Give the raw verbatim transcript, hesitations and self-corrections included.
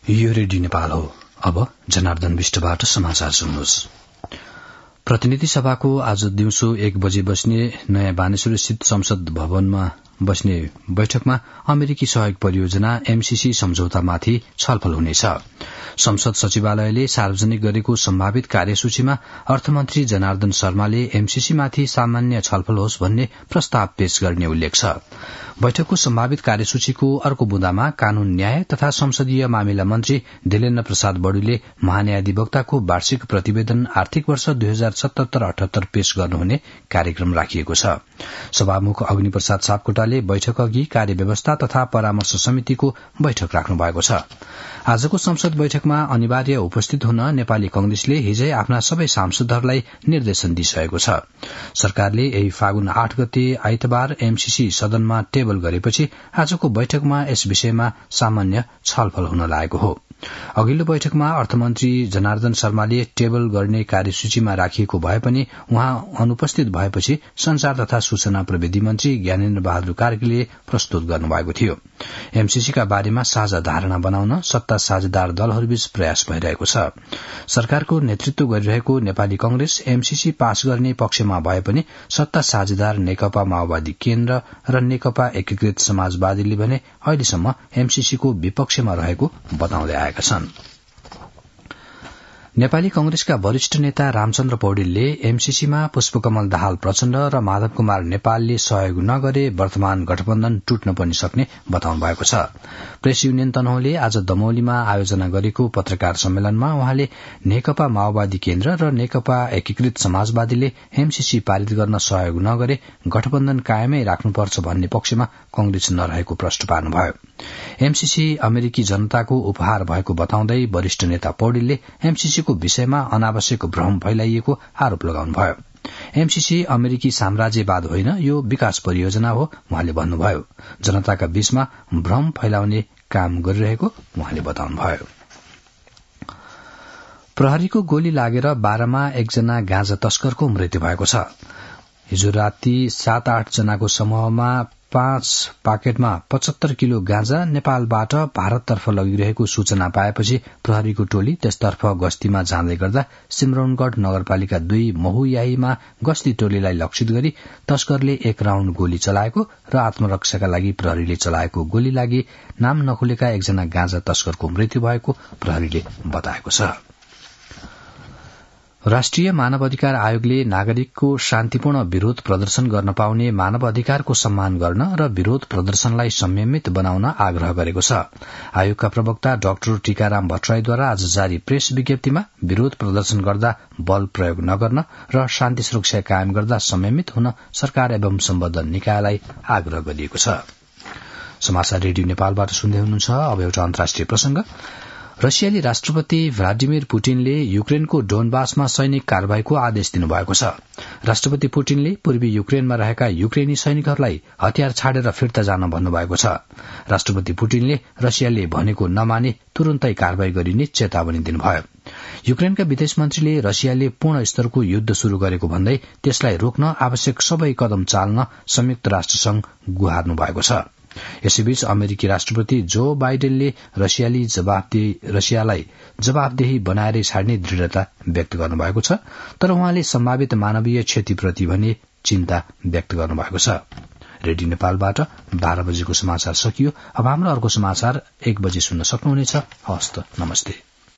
यो रेडियो नेपाल हो। अब जनार्दन विष्टबाट समाचार सुन्नुहोस्। प्रतिनिधि सभाको आज दिउँसो एक बजे बस्ने नयाँ बानेश्वर स्थित संसद भवनमा बस्ने बैठकमा अमेरिकी सहयोग परियोजना एमसीसी सम्झौतामाथि छलफल हुनेछ। संसद सचिवालयले सार्वजनिक गरेको सम्भावित कार्यसूचीमा अर्थमन्त्री जनार्दन शर्माले एमसीसीमाथि सामान्य छलफल होस् भन्ने प्रस्ताव पेश गर्ने उल्लेख छ। बैठकको सम्भावित कार्यसूचीको अर्को बुँदामा कानून न्याय तथा संसदीय मामिला मन्त्री देलेन्द्र प्रसाद बडुले महान्यायाधिवक्ताको वार्षिक प्रतिवेदन आर्थिक वर्ष दुई हजार सतहत्तर अठहत्तर पेश गर्नुहुने कार्यक्रम राखिएको छ। सभामुख अग्निप्रसाद सापकोटाले बैठक अघि कार्यव्यवस्था तथा परामर्श समितिको बैठक राख्नु भएको छ। आजको संसद बैठकमा अनिवार्य उपस्थित हुन नेपाली कंग्रेसले हिजै आफ्ना सबै सांसदहरूलाई निर्देशन दिइसकेको छ। सरकारले यही फागुन आठ गते आइतबार एमसीसी सदनमा टेबल गरेपछि आजको बैठकमा यस विषयमा सामान्य छलफल हुन लागेको हो। अघिल्लो बैठकमा अर्थमन्त्री जनार्दन शर्माले टेबल गर्ने कार्यसूचीमा राखिएको भए पनि उहाँ अनुपस्थित भएपछि संचार तथा सूचना प्रविधि मन्त्री ज्ञानेन्द्र बहादुर कार्कीले प्रस्तुत गर्नुभएको थियो। एमसीसीका बारेमा साझा धारणा बनाउन सत्ता साझेदार दलहरूबीच प्रयास भइरहेको छ। सरकारको नेतृत्व गरिरहेको नेपाली कंग्रेस एमसीसी पास गर्ने पक्षमा भए पनि सत्ता साझेदार नेकपा माओवादी केन्द्र र नेकपा एकीकृत समाजवादीले भने अहिलेसम्म एमसीसीको विपक्षमा रहेको बताउँदै आएका छन्। नेपाली कंग्रेसका वरिष्ठ नेता रामचन्द्र पौडेलले एमसीसीमा पुष्पकमल दाहाल प्रचण्ड र माधव कुमार नेपालले सहयोग नगरे वर्तमान गठबन्धन टुट्न पनि सक्ने बताउनु भएको छ। प्रेस युनियन तनहुँले आज दमौलीमा आयोजना गरेको पत्रकार सम्मेलनमा उहाँले नेकपा माओवादी केन्द्र र नेकपा एकीकृत समाजवादीले एमसीसी पारित गर्न सहयोग नगरे गठबन्धन कायमै राख्नुपर्छ भन्ने पक्षमा कंग्रेस नरहेको प्रश्न पार्नुभयो। एमसीसी अमेरिकी जनताको उपहार भएको बताउँदै वरिष्ठ नेता पौडेलले एमसीसी को विषयमा अनावश्यक भ्रम फैलाइएको आरोप लगाउनुभयो। एमसीसी अमेरिकी साम्राज्यवाद होइन, यो विकास परियोजना हो उहाँले भन्नुभयो। जनताका बीचमा भ्रम फैलाउने काम गरिरहेको उहाँले बताउनुभयो। प्रहरीको गोली लागेर बाह्रमा एकजना गाँजा तस्करको मृत्यु भएको छ। हिजो राति सात आठ जनाको समूहमा पाँच पाकेटमा पचहत्तर किलो गाँजा नेपालबाट भारततर्फ लगिरहेको सूचना पाएपछि प्रहरीको टोली त्यसतर्फ गस्तीमा जाँदै गर्दा सिमरौनगढ़ नगरपालिका दुई महुयाहीमा गस्ती टोलीलाई लक्षित गरी तस्करले एक राउण्ड गोली चलाएको र आत्मरक्षाका लागि प्रहरीले चलाएको गोली लागि नाम नखुलेका एकजना गाँजा तस्करको मृत्यु भएको प्रहरीले बताएको छ। राष्ट्रिय मानव अधिकार आयोगले नागरिकको शान्तिपूर्ण विरोध प्रदर्शन गर्न पाउने मानव अधिकारको सम्मान गर्न र विरोध प्रदर्शनलाई संयमित बनाउन आग्रह गरेको छ। आयोगका प्रवक्ता डाक्टर टीकाराम भट्टराईद्वारा आज जारी प्रेस विज्ञप्तिमा विरोध प्रदर्शन गर्दा बल प्रयोग नगर्न र शान्ति सुरक्षा कायम गर्दा संयमित हुन सरकार एवं सम्बद्ध निकायलाई आग्रह गरिएको छ। समाचार रेडियो नेपालबाट सुन्दै हुनुहुन्छ। अब एउटा अन्तर्राष्ट्रिय प्रसंग। रसियाली राष्ट्रपति भ्लादिमिर पुटिनले युक्रेनको डोनबासमा सैनिक कारवाहीको आदेश दिनुभएको छ। राष्ट्रपति पुटिनले पूर्वी युक्रेनमा रहेका युक्रेनी सैनिकहरूलाई हतियार छाडेर फिर्ता जान भन्नुभएको छ। राष्ट्रपति पुटिनले रसियाले भनेको नमाने तुरन्तै कारवाही गरिने चेतावनी दिनुभयो। युक्रेनका विदेश मन्त्रीले रसियाले पूर्ण स्तरको युद्ध शुरू गरेको भन्दै त्यसलाई रोक्न आवश्यक सबै कदम चाल्न संयुक्त राष्ट्रसंघ गुहार्नु भएको छ। यसैबीच अमेरिकी राष्ट्रपति जो बाइडेनले रसियाली जवाफदेही रसियालाई जवाफदेही बनाएरै छाड्ने दृढ़ता व्यक्त गर्नुभएको छ, तर उहाँले सम्भावित मानवीय क्षतिप्रति भने चिन्ता व्यक्त गर्नुभएको छ। रेडियो नेपालबाट बाह्र बजेको समाचार सकियो। अब हाम्रो अर्को समाचार एक बजे सुन्न सक्नुहुनेछ। हवस् त, नमस्ते।